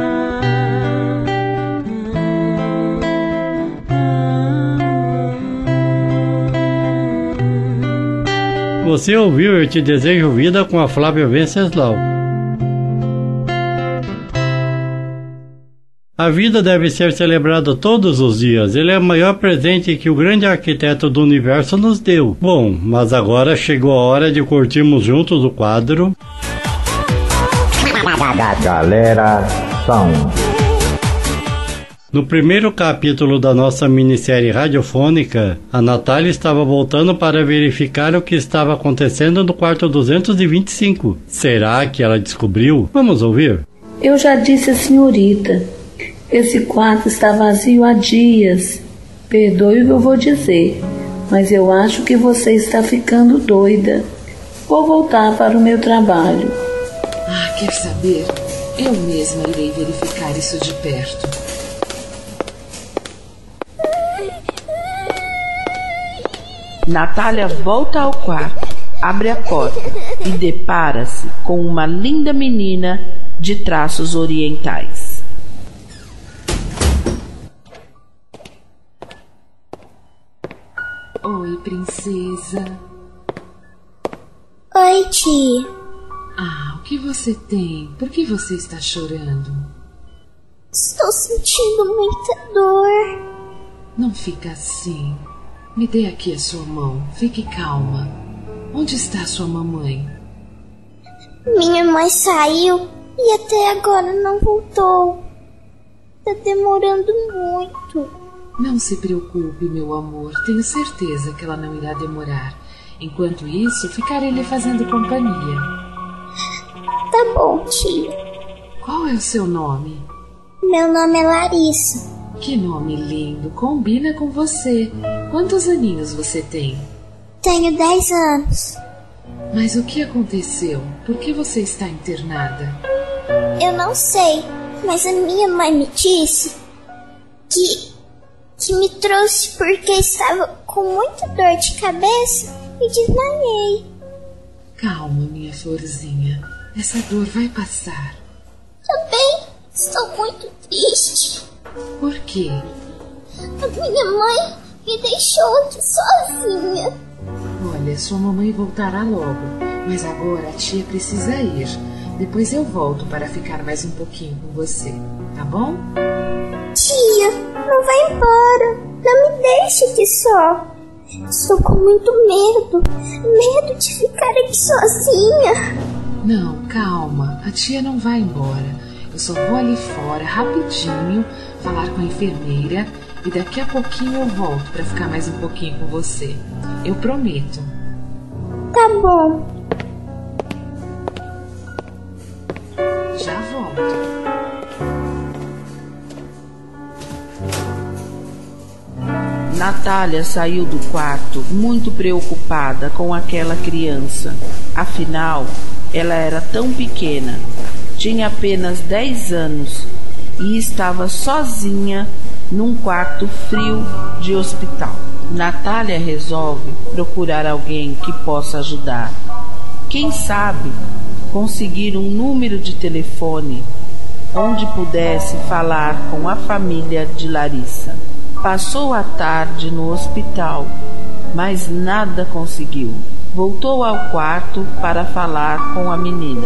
Você ouviu Eu Te Desejo Vida com a Flávia Venceslau. A vida deve ser celebrada todos os dias. Ele é o maior presente que o grande arquiteto do universo nos deu. Bom, mas agora chegou a hora de curtirmos juntos o quadro Galera São. No primeiro capítulo da nossa minissérie radiofônica, a Natália estava voltando para verificar o que estava acontecendo no quarto duzentos e vinte e cinco. Será que ela descobriu? Vamos ouvir? Eu já disse à senhorita Esse quarto está vazio há dias. Perdoe o que eu vou dizer, mas eu acho que você está ficando doida. Vou voltar para o meu trabalho. Ah, quer saber? Eu mesma irei verificar isso de perto. Natália volta ao quarto, abre a porta e depara-se com uma linda menina de traços orientais. Oi, princesa. Oi, tia. Ah, o que você tem? Por que você está chorando? Estou sentindo muita dor. Não fica assim. Me dê aqui a sua mão. Fique calma. Onde está sua mamãe? Minha mãe saiu e até agora não voltou. Tá demorando muito. Não se preocupe, meu amor. Tenho certeza que ela não irá demorar. Enquanto isso, ficarei lhe fazendo companhia. Tá bom, tia. Qual é o seu nome? Meu nome é Larissa. Que nome lindo. Combina com você. Quantos aninhos você tem? Tenho dez anos. Mas o que aconteceu? Por que você está internada? Eu não sei, mas a minha mãe me disse que... que me trouxe porque estava com muita dor de cabeça e desmaiei. Calma, minha florzinha. Essa dor vai passar. Também estou muito triste. Por quê? A minha mãe me deixou aqui sozinha. Olha, sua mamãe voltará logo, mas agora a tia precisa ir. Depois eu volto para ficar mais um pouquinho com você, tá bom? Tia, não vai embora. Não me deixe aqui só. Estou com muito medo. Medo de ficar aqui sozinha. Não, calma. A tia não vai embora. Eu só vou ali fora, rapidinho, falar com a enfermeira e daqui a pouquinho eu volto para ficar mais um pouquinho com você. Eu prometo. Tá bom. Já volto. Natália saiu do quarto muito preocupada com aquela criança. Afinal, ela era tão pequena, tinha apenas dez anos e estava sozinha num quarto frio de hospital. Natália resolve procurar alguém que possa ajudar. Quem sabe conseguir um número de telefone onde pudesse falar com a família de Larissa. Passou a tarde no hospital, mas nada conseguiu. Voltou ao quarto para falar com a menina.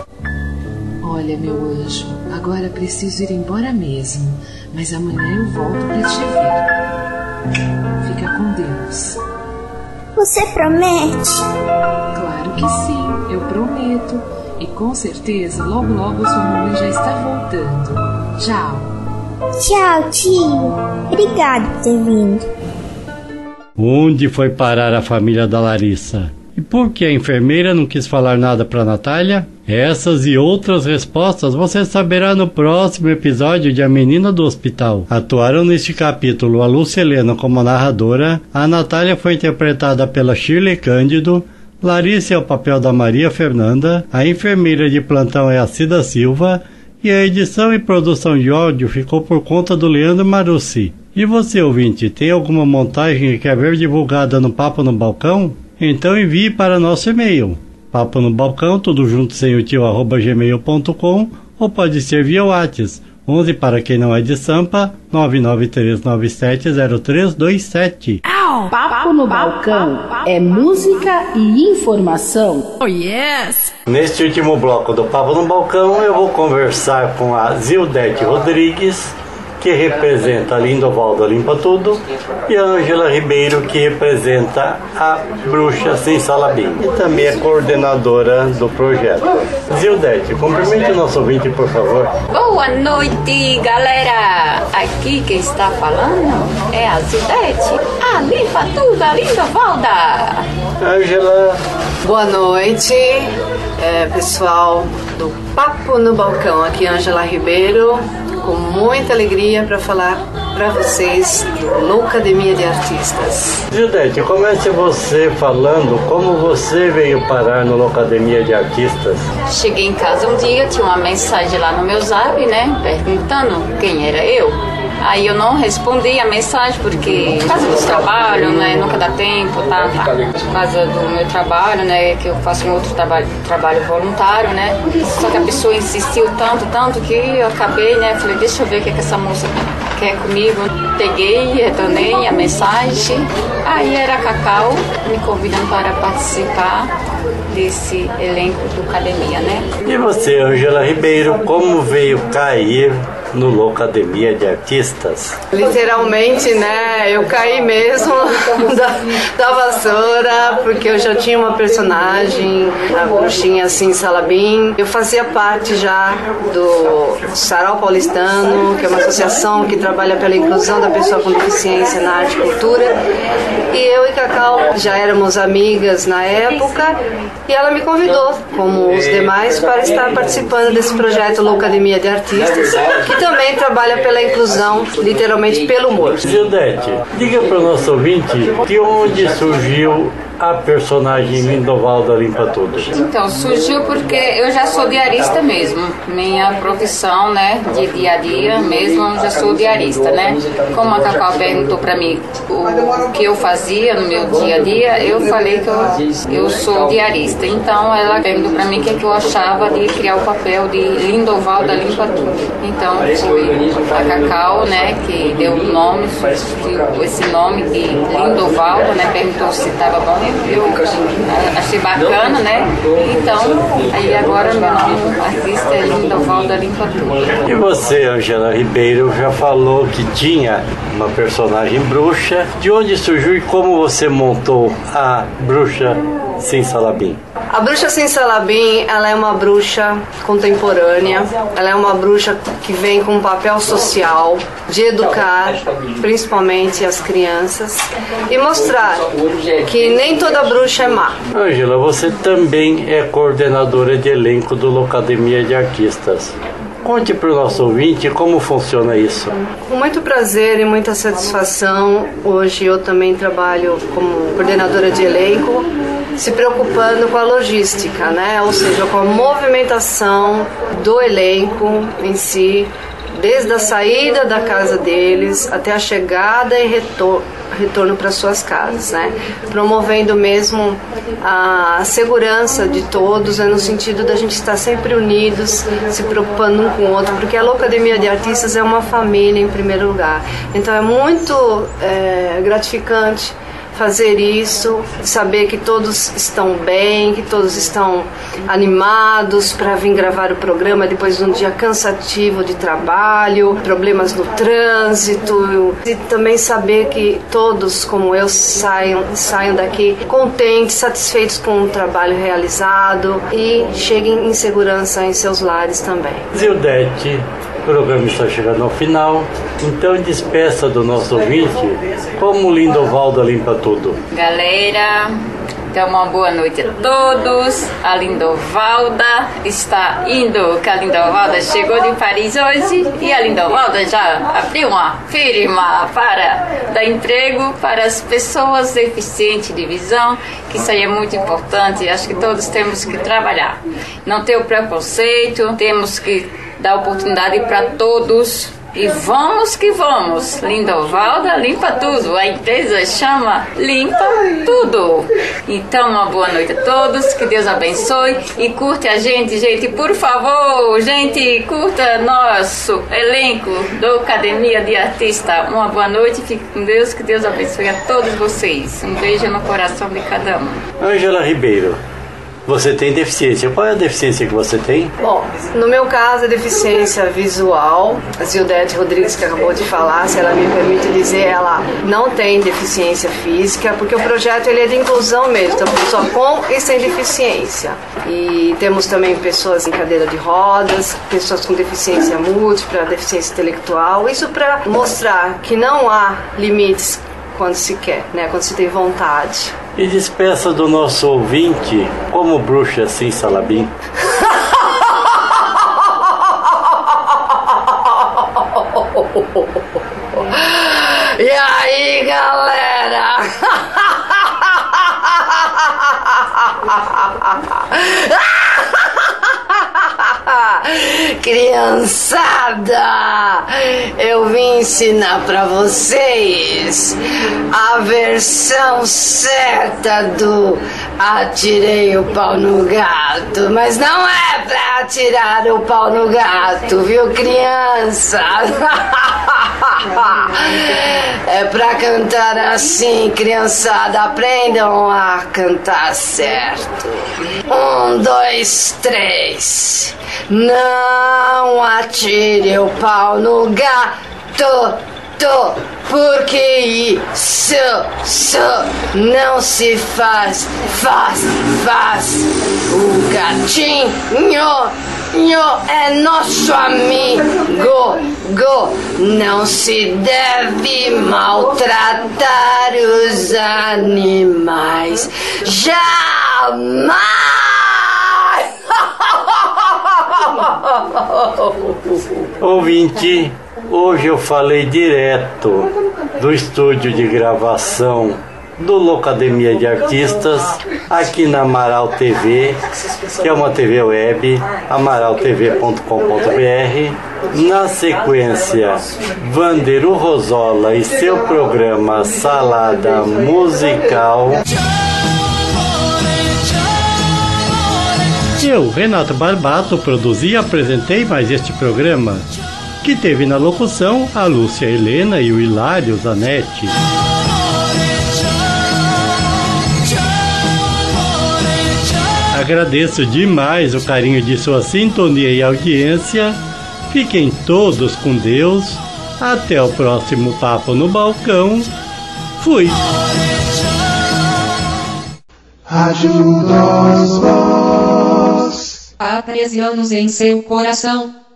Olha, meu anjo, agora preciso ir embora mesmo, mas amanhã eu volto para te ver. Fica com Deus. Você promete? Claro que sim, eu prometo. E com certeza, logo logo sua mamãe já está voltando. Tchau. Tchau, tio. Obrigado por ter vindo. Onde foi parar a família da Larissa? E por que a enfermeira não quis falar nada para Natália? Essas e outras respostas você saberá no próximo episódio de A Menina do Hospital. Atuaram neste capítulo a Lúcia Helena como narradora, a Natália foi interpretada pela Shirley Cândido, Larissa é o papel da Maria Fernanda, a enfermeira de plantão é a Cida Silva e a edição e produção de áudio ficou por conta do Leandro Marussi. E você, ouvinte, tem alguma montagem que quer ver divulgada no Papo no Balcão? Então envie para nosso e-mail, papo no balcão, tudo junto sem o tio, arroba gmail ponto com, ou pode ser via WhatsApp, onze para quem não é de Sampa, nove nove três nove sete zero três dois sete. Papo no Balcão é música e informação. Oh, yes! Neste último bloco do Papo no Balcão, eu vou conversar com a Zildete Rodrigues, que representa a Lindovaldo Limpa Tudo, e a Ângela Ribeiro, que representa a Bruxa Sem Salabim, e também é coordenadora do projeto. Zildete, cumprimente o nosso ouvinte, por favor. Boa noite, galera! Aqui quem está falando é a Zildete, a Limpa Tudo, a Lindovalda. Ângela. Boa noite, é, pessoal do Papo no Balcão. Aqui é Ângela Ribeiro. com muita alegria para falar para vocês do Loucademia de Artistas. Gildete, comece você falando como você veio parar no Loucademia de Artistas. Cheguei em casa um dia, tinha uma mensagem lá no meu zap, né, perguntando quem era eu. Aí eu não respondi a mensagem porque por causa do trabalho, né, nunca dá tempo, tá, tá. Por causa do meu trabalho, né, que eu faço um outro trabalho, trabalho voluntário, né. Só que a pessoa insistiu tanto, tanto que eu acabei, né, falei, deixa eu ver o que, é que essa moça quer comigo. Peguei, retornei a mensagem. Aí era a Cacau me convidando para participar desse elenco do Academia, né. E você, Ângela Ribeiro, como veio cair no Loucademia de Artistas? Literalmente, né, eu caí mesmo da, da vassoura, porque eu já tinha uma personagem, a bruxinha Sim Salabim. Eu fazia parte já do Sarau Paulistano, que é uma associação que trabalha pela inclusão da pessoa com deficiência na arte e cultura. E eu e Cacau já éramos amigas na época, e ela me convidou, como os demais, para estar participando desse projeto Loucademia de Artistas, que também trabalha pela inclusão, literalmente pelo humor. Gildete, diga para o nosso ouvinte de onde surgiu a personagem Lindovalda Limpa Tudo. Então, surgiu porque eu já sou diarista mesmo. Minha profissão, né, de dia a dia mesmo, eu já sou diarista, né. Como a Cacau perguntou para mim o que eu fazia no meu dia a dia, eu falei que eu, eu sou diarista. Então, ela perguntou para mim o que, é que eu achava de criar o papel de Lindovalda Limpa Tudo. Então, foi a Cacau, né, que deu o nome, esse nome de Lindovalda, né, perguntou se estava bom. Eu achei bacana, né? Então, aí agora meu nome artista é Lindovalda Limpa Tudo. E você, Ângela Ribeiro, já falou que tinha uma personagem bruxa. De onde surgiu e como você montou a bruxa Sim Salabim? A bruxa Sim Salabim, ela é uma bruxa contemporânea, ela é uma bruxa que vem com um papel social de educar, principalmente as crianças, e mostrar que nem toda bruxa é má. Ângela, você também é coordenadora de elenco do Loucademia de Artistas. Conte para o nosso ouvinte como funciona isso. Com muito prazer e muita satisfação, hoje eu também trabalho como coordenadora de elenco, se preocupando com a logística, né? Ou seja, com a movimentação do elenco em si, desde a saída da casa deles até a chegada e retorno, retorno para suas casas, né? Promovendo mesmo a segurança de todos, né? No sentido da gente estar sempre unidos, se preocupando um com o outro, porque a Loucademia de Artistas é uma família em primeiro lugar. Então é muito é, gratificante fazer isso, saber que todos estão bem, que todos estão animados para vir gravar o programa depois de um dia cansativo de trabalho, problemas no trânsito, e também saber que todos, como eu, saiam, saiam daqui contentes, satisfeitos com o trabalho realizado e cheguem em segurança em seus lares também. Gildete, o programa está chegando ao final, então despeça do nosso ouvinte como Lindovalda Limpa Tudo. Galera, então uma boa noite a todos. A Lindovalda está indo, que a Lindovalda chegou de Paris hoje e a Lindovalda já abriu uma firma para dar emprego para as pessoas deficientes de visão, que isso aí é muito importante. Acho que todos temos que trabalhar, não ter o preconceito, temos que dar oportunidade para todos. E vamos que vamos, Lindovalda Limpa Tudo, a empresa chama Limpa Tudo. Então uma boa noite a todos, que Deus abençoe e curte a gente, gente, por favor, gente, curta nosso elenco do Academia de Artista. Uma boa noite, fique com Deus, que Deus abençoe a todos vocês. Um beijo no coração de cada um. Ângela Ribeiro, você tem deficiência. Qual é a deficiência que você tem? Bom, no meu caso é deficiência visual. A Gildete Rodrigues, que acabou de falar, se ela me permite dizer, ela não tem deficiência física, porque o projeto ele é de inclusão mesmo, então pessoa com e sem deficiência. E temos também pessoas em cadeira de rodas, pessoas com deficiência múltipla, deficiência intelectual. Isso para mostrar que não há limites quando se quer, né? Quando se tem vontade. E despeça do nosso ouvinte como bruxa Sim Salabim. Criançada, eu vim ensinar pra vocês a versão certa do atirei o pau no gato, mas não é pra atirar o pau no gato, viu, criança? É pra cantar assim, criançada, aprendam a cantar certo. Um, dois, três. Não atire o pau no gato, to, porque isso, isso não se faz, faz, faz. O gatinho nho, é nosso amigo, go. Não se deve maltratar os animais, jamais. Ouvinte, hoje eu falei direto do estúdio de gravação do Locademia de Artistas, aqui na Amaral T V, que é uma T V web, amaral t v ponto com ponto b r. Na sequência, Vanderu Rosola e seu programa Salada Musical. Eu, Renato Barbato, produzi e apresentei mais este programa, que teve na locução a Lúcia Helena e o Hilário Zanetti. Agradeço demais o carinho de sua sintonia e audiência. Fiquem todos com Deus. Até o próximo Papo no Balcão. Fui! Rádio Há treze anos em seu coração.